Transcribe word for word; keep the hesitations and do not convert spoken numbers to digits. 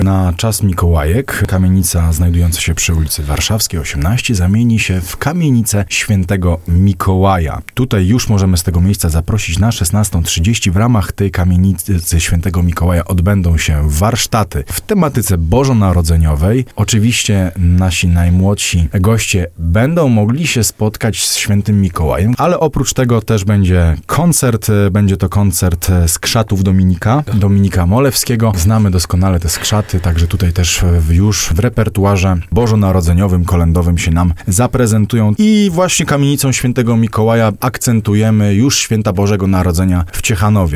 Na czas Mikołajek kamienica znajdująca się przy ulicy Warszawskiej osiemnaście zamieni się w kamienicę Świętego Mikołaja. Tutaj już możemy z tego miejsca zaprosić na szesnastą trzydzieści. W ramach tej kamienicy Świętego Mikołaja odbędą się warsztaty w tematyce bożonarodzeniowej. Oczywiście nasi najmłodsi goście będą mogli się spotkać z Świętym Mikołajem, ale oprócz tego też będzie koncert. Będzie to koncert skrzatów Dominika, Dominika Molewskiego. Znamy doskonale te skrzaty, także tutaj też już w repertuarze bożonarodzeniowym, kolędowym się nam zaprezentują. I właśnie kamienicą Świętego Mikołaja akcentujemy już Święta Bożego Narodzenia w Ciechanowie.